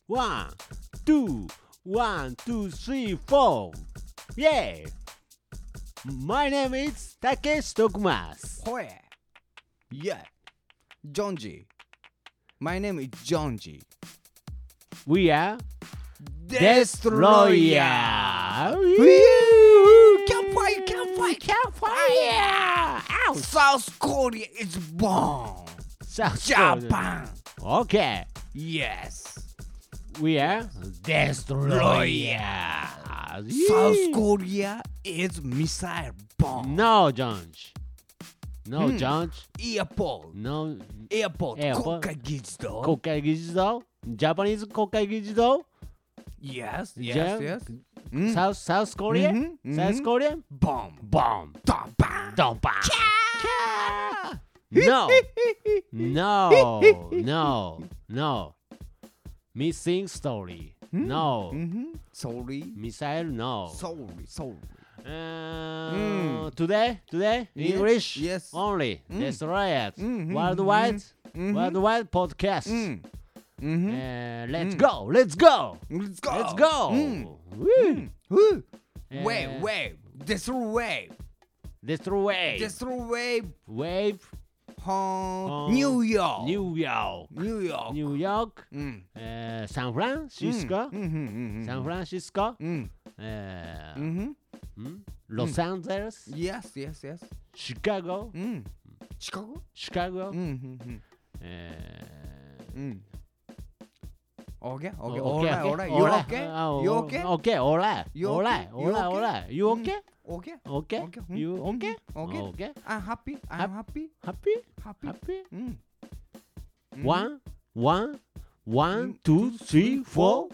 One, two, 1, 2, 3, 4. Yeah. My name is Takeshi Tokumasu. Hoi. Yeah. Jonji. My name is Jonji. We are Destroyer. Campfire, campfire, Campfire. Ouch. South Korea is bomb. South Korea. Japan. Okay. Yes. We are Destroyer. South Korea is missile bomb. No, Jones. No, Jones. Airport. No. Airport. Airport. 国会議事堂。 国会議事堂 Japanese 国会議事堂 Yes, Yeah. yes, yes. South Korea? South Korea? Bomb. Bomb. Dum, bam. Don't bang. No. No. No. No. Missing story. No. Sorry. Missile? No. Sorry. Today? Yes, English? yes. Only. Destroy it. Worldwide? Worldwide podcast. Let's go. Let's go. Let's go. Woo. Woo. Wave. Destroy. Destroy. Wave. New York. New York. New York. San Francisco. San Francisco. Los Angeles. Yes. Chicago. Chicago? Chicago. Okay. Okay. Alright. You okay? You okay? Okay. Alright. You okay? Alright. You okay? Okay. Okay. You okay? Okay. Okay. I'm happy. Happy? Happy. Happy? One, 2, 3, 4.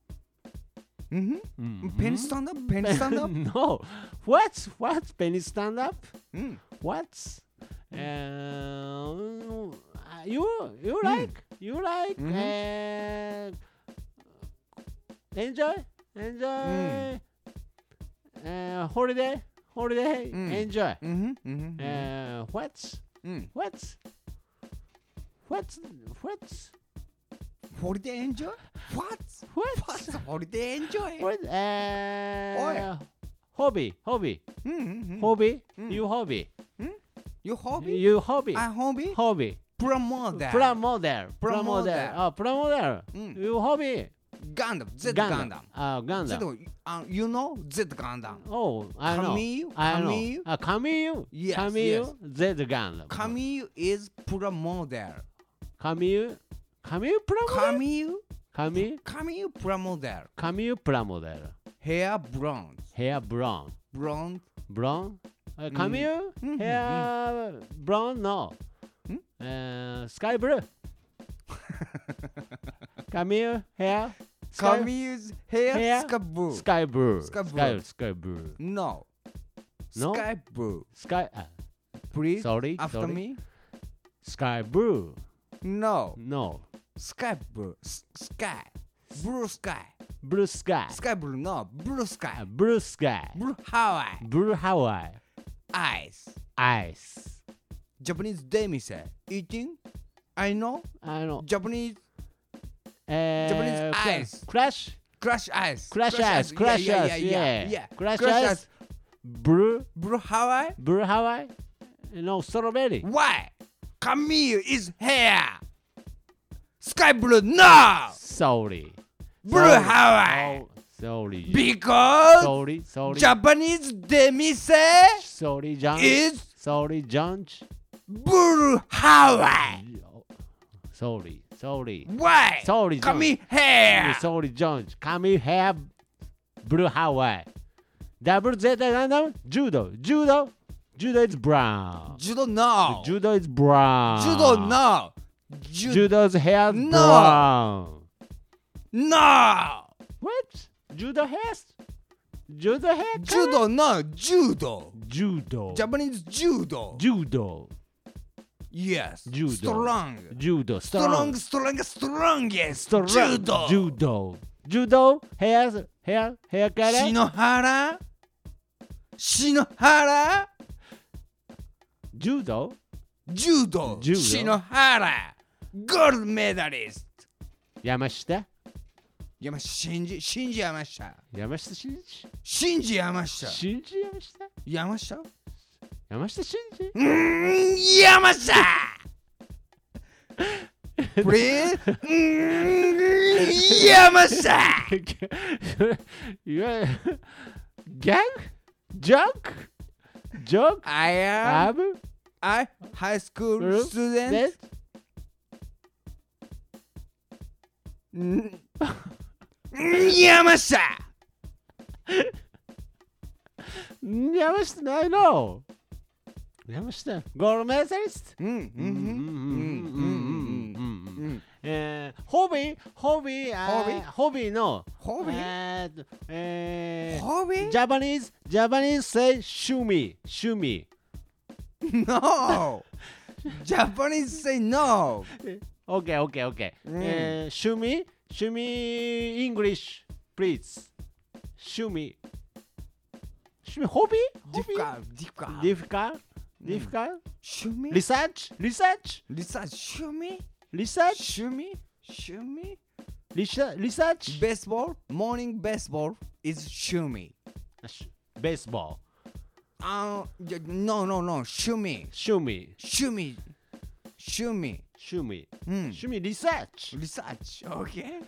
Penny stand up. No. What's penny stand up? What's you like enjoy holiday enjoy what's Holiday enjoy? What's holiday enjoy? what hobby you hobby You hobby? you hobby I hobby? hobby Promoter. Promoter. You hobby Gundam. Z Gundam. Gundam. You know Z Gundam. Oh, I know. Camille? I know. Camille. Yes, Camille. Z Gundam. Camille is promoter. Camille promoter. Camille promoter. Camille promoter. Hair blonde. Hair brown. Blonde. Camille hair brown. No. Sky blue. Camille hair. Camille's hair sky blue. Sky blue. Sky blue. Sky blue. No. No? Sky blue. Sky. Please. Sorry. After me. Sky blue. No. Sky blue. Sky. Blue sky. Blue sky. Sky blue. No. Blue sky. Blue sky. Blue Hawaii. Blue Hawaii. Ice. Japanese demise. Eating. I know. Japanese ice. Crash ice. Yeah. Crash ice. Blue Hawaii. No strawberry. Why? Camille is here. Sky blue. No. Sorry. Blue Hawaii. Sorry. Because Sorry. Japanese demise Sorry, John. is Sorry, John. blue Hawaii. Sorry. Why? Sorry, John. Come here. Sorry, John. Come here. Blue Hawaii. Double Zeta Gundam. Judo is brown. Judo no. Judo is brown. Judo no. Judo's hair No. brown. No. What? Judo hair? Judo hair? Judo no. Judo. Japanese judo. Yes. Judo. Strong. Strongest. Judo hair color. Shinohara. Judo. Shinohara. Gold medalist. Yamashita. 信じ山下。 山下真司。 信じ山下。 信じ山下。 山下山下真司。 山下Please? 山下いわゆるギャグジョークジョーク I am am a high school student. that 山下山下ないの山下ゴールドメダリストホビーのホビジャパニーズ say 趣味 No Japanese say no OK 趣味 English please 趣味ホビー difficult 趣味 research 趣味 research Baseball Morning baseball is 趣味 baseball No 趣味 research Research Okay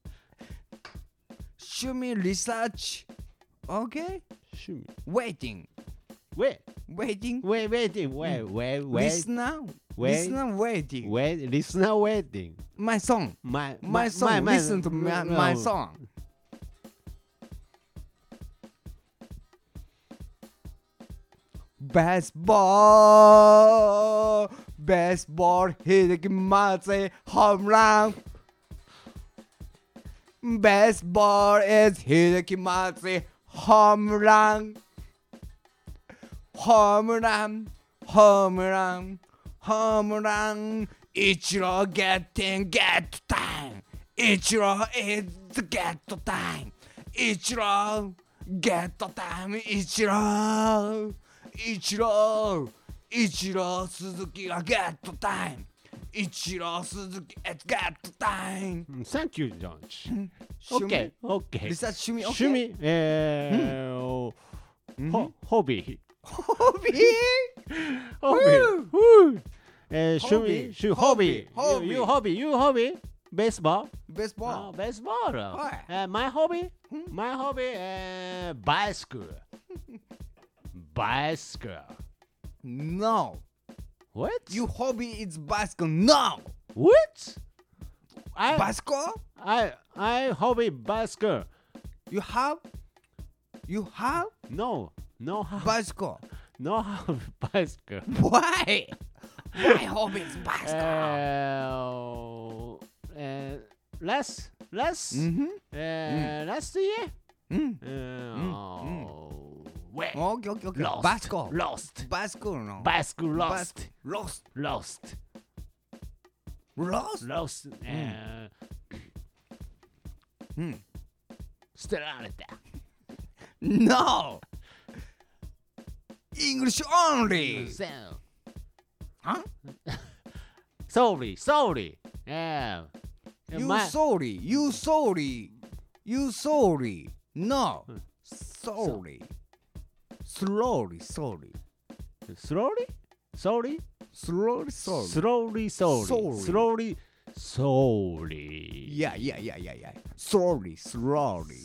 趣味 Research Okay 趣味 Waiting waiting Listener waiting listener waiting My song my song Listen to my song Baseball 秀樹松ホームラン Baseball is 秀樹松ホームランイチロー getting get time イチロー is get time イチロー get time イチロー鈴木が get time イチロー鈴木 it's get time Thank you George 趣味 OK リサーチ趣味ホビー趣味ホビー You hobby baseball Baseball My hobby bicycle No What? You hobby is bicycle No What? Bicycle I hobby bicycle You have No bicycle No bicycle Why hobby is bicycle Last year Where? Okay Bicycle Bicycle no Bicycle Lost 捨てられた No English only Huh? Sorry You sorry No Sorry Slowly Yeah Slowly Slowly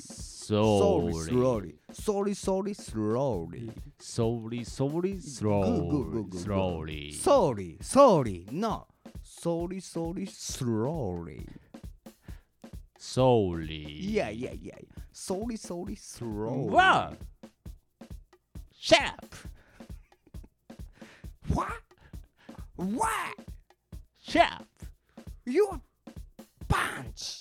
No Slowly slowly Yeah Slowly slowly Wow Shut up What Shut up You punch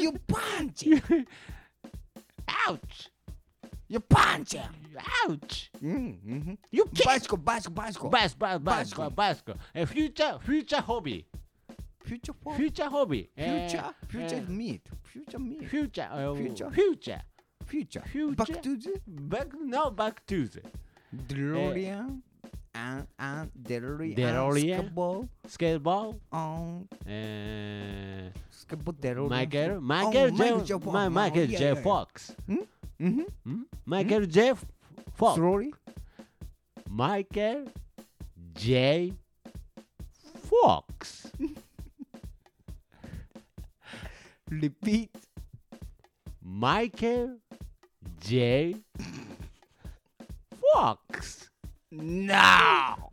Ouch You punch Ouch You bicycle Bicycle Future hobby Future meat Future Back to the Back to the DeLorean DeLorean DeLorean Skateball Skateball on basketball. Michael Michael J. J. Fox. Michael Yeah, J. yeah. Fox. Mm-hmm. Michael J. Fox. Slowly. Michael J. Fox. Repeat. Michael J. Fox. No.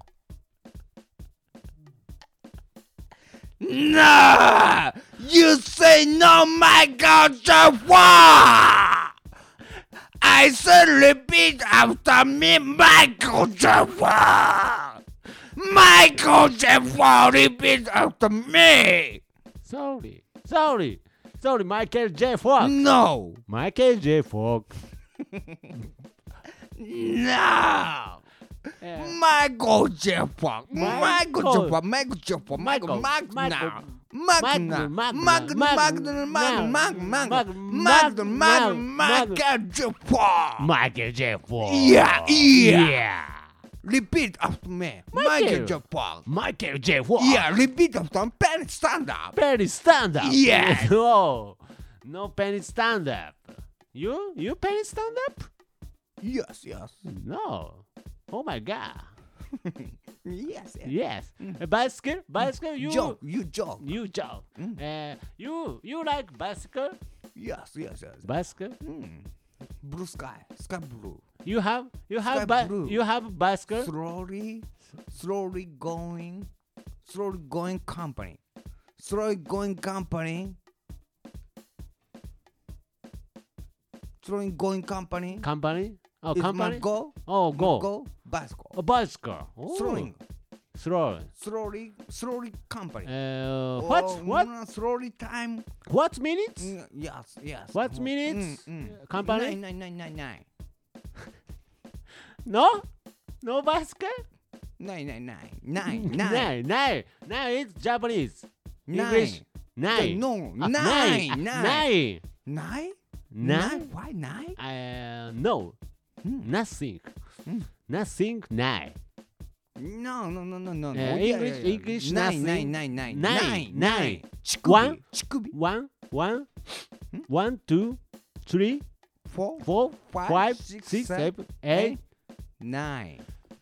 No. You say no, Michael J. Fox. I said repeat after me, Michael J. Fox. Michael J. Fox, repeat after me. Sorry, Michael J. Fox. No. Michael J. Fox. No. Uh, Michael J. Fox. Michael- Michael J. Fox. Michael J. Fox. Michael- Michael J. Fox. Yeah. Repeat after me. Michael J. Fox. Michael J. Fox. Yeah, repeat after me. Penny stand up. Penny stand up. Yes. No penny stand up. You penny stand up? Yes. No. Oh my God. Yes. Yes. Bicycle. You Joke. You joke. You joke. You like bicycle? Yes. Bicycle. Blue sky. Sky blue. You have Sky blue. you have bicycle. Slowly going company. Slowly going company. Company. Oh, Is company. my goal. Oh, go. Go. Bicycle. A bicycle. Oh. Slowly. Slowly company. What? Slowly time. What minutes? Yes. What minutes? Company? Nine. No bicycle. Nine. Nine. It's Japanese. English. Nine. No. Ah, Nine. Nine. Why nine? No. Nothing. Nothing. Nine. No. English. Nothing. Nine. Chikubi. One, two, three, four, five, six, seven, eight. 9.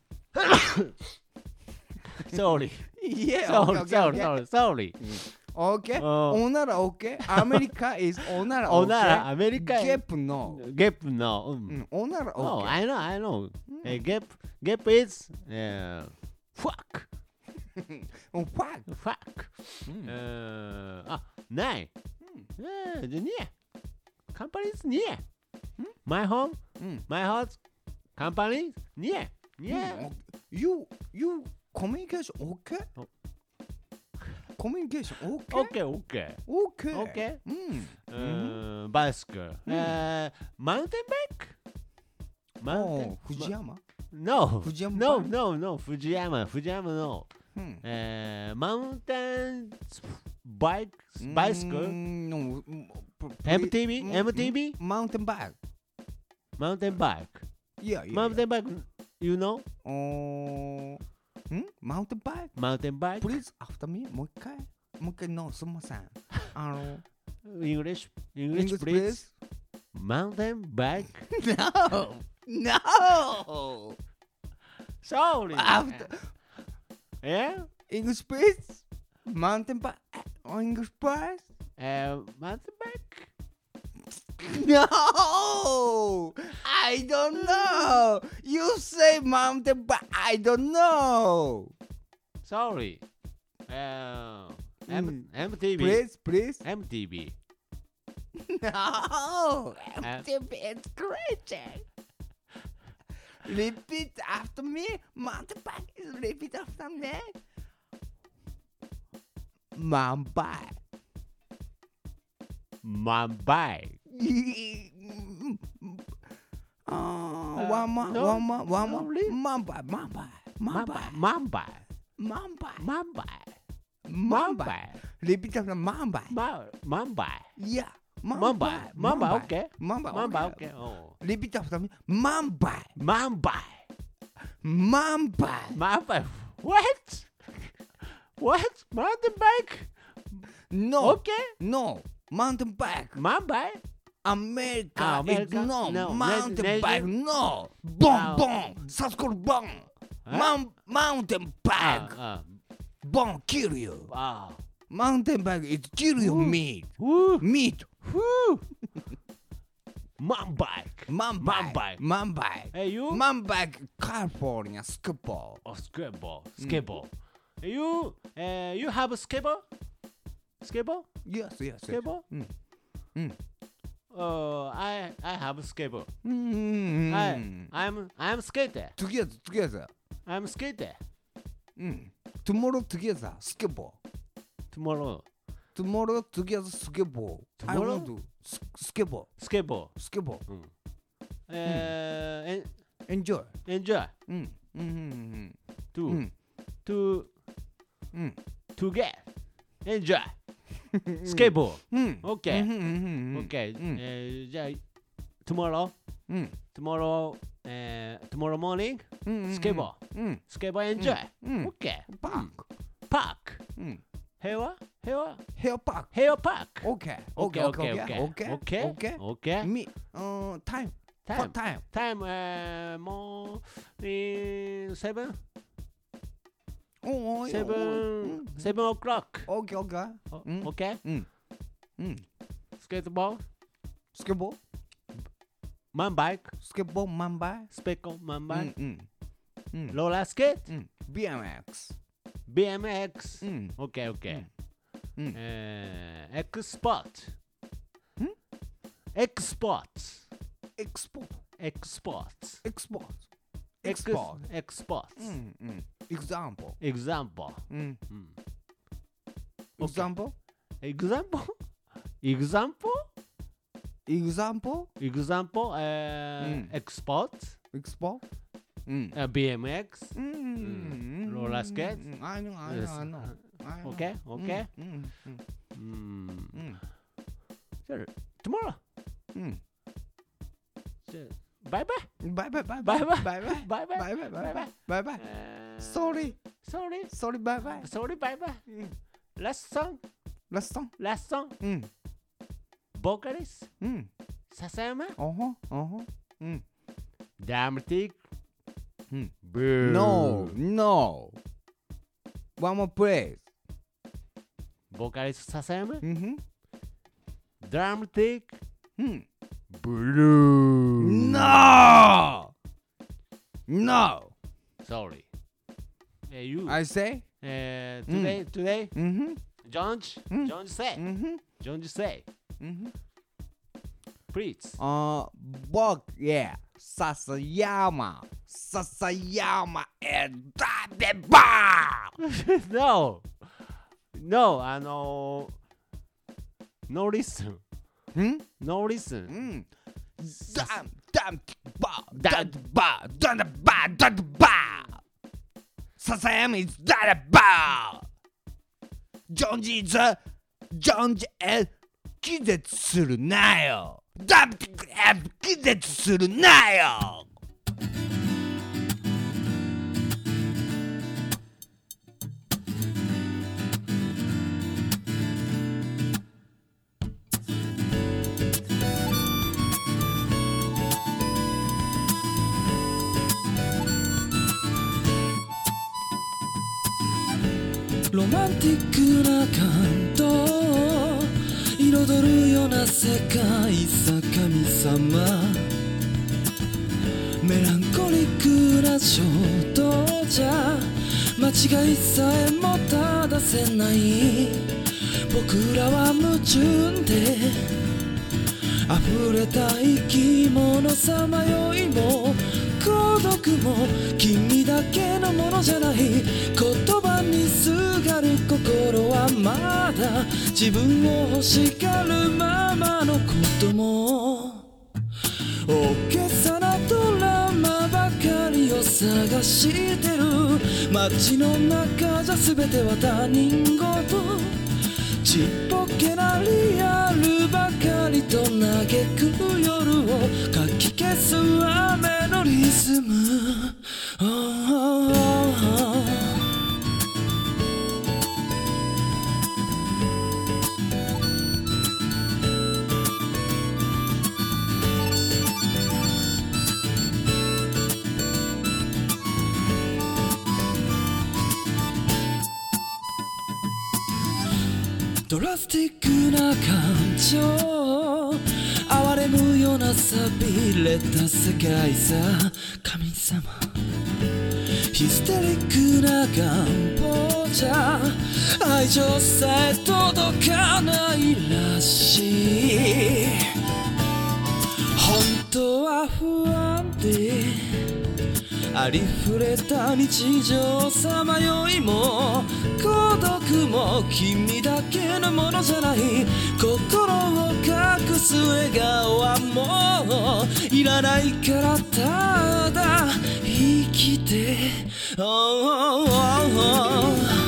Sorry. Yeah. Sorry. Okay. Oh. Onara okay. America is onara okay. Onara, America. Gap no. Gap no. Onara okay. Oh, I know. Gap is fuck. Oh, fuck. Fuck. Nine. The near. Company is near. My home. My house. Company near. Yeah. You communication okay? Oh. Communication okay? Okay. Bicycle. Mountain bike. Oh, Fujiyama. No. Fujiyama No. Fujiyama no. Mountain bicycle. No. MTB. Mountain bike. Yeah. Mountain bike. You know? Mountain bike? Please after me. もう一回のすみません。 English, English please. Mountain bike. No. Sorry. After Yeah? English please. Mountain bike. English please. Mountain bike. No, I don't know. You say mountain bike. I don't know. Sorry. MTV. Please. MTV. No, MTV is crazy. Repeat after me. Mountain bike is repeat after me. Mumbai. One more. Mumbai. Repeat after Mumbai. Yeah. Mumbai, okay. Mumbai, okay. Oh. Repeat after me. Mumbai. What? Mountain bike? No. Okay. No. Mountain bike. Mountain America. America? No. No. Mountain Native? bike. No. Boom, Oh. boom. South Korea, boom. Mountain bike. Boom, kill you. Wow. Mountain bike is kill you meat. Woo. Meat. Woo. Mountain bike. Man bike. Man bike. Hey, you? Man bike, California skateboard. Oh, skateboard. Skateboard. You have a skateboard? Skateboard? Yes. Skateboard? I have a skateboard. I'm skater. Together. I'm skater. Tomorrow together, skateboard. Tomorrow. Tomorrow together, skateboard. I Tomorrow? want to skateboard. Skateboard. Enjoy. Enjoy. To get. Enjoy. Skateboard. Okay. Okay. じゃあ tomorrow morning skateboard. Skateboard enjoy. Okay. Park. Hair Park. park. Okay. Me. Time. What time? Time morning 7 o'clock. Okay. Okay. Skateboard. Skateboard. Man bike. Skateboard, man bike. Speckle man bike. Mm. Roller skate. BMX. BMX. Okay. Export. Exports. Example. Example. Example. Export. Export. BMX. Roller skate. I know. Okay. Tomorrow. Bye bye. Sorry. Bye bye. Last song. Vocalist. Sasayama. Dramatic. No. One more place. Vocalist Sasayama. Dramatic. Blue. No. Sorry. You. I say. Today. John say. Please. Yeah. Sasayama and the bar. No, no listen. No listen. Damn bar. Sasayama is that bar. John G. 気絶するなよ。気絶するなよ。 ロマンティックな感動を彩るような世界さ神様、メランコリックな衝動じゃ間違いさえも正せない。僕らは矛盾で溢れた生き物さまよいも孤独も君だけのものじゃない。言葉にすがる心はまだ自分を欲しがるままのことも大げさなドラマばかりを探してる。街の中じゃ全ては他人事、ちっぽけなリアルばかりと嘆く夜をかき消す雨のリズム。 ドラスティックな感情哀れむような寂れた世界さ神様ヒステリックな願望じゃ愛情さえ届かないらしい本当は不安でありふれた日常さまよいも孤独も君だけのものじゃない心を隠す笑顔はもういらないからただ生きて、oh, oh, oh, oh.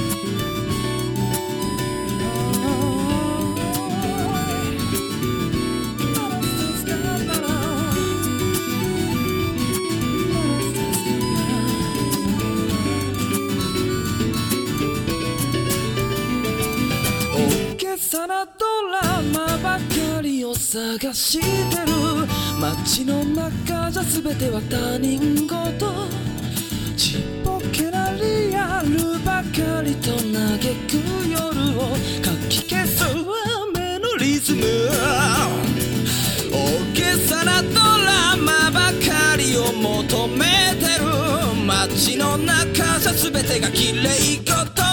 大げさなドラマばかりを探してる街の中じゃ全ては他人事ちっぽけなリアルばかりと嘆く夜をかき消す雨のリズム大げさなドラマばかりを求めてる街の中じゃ全てが綺麗事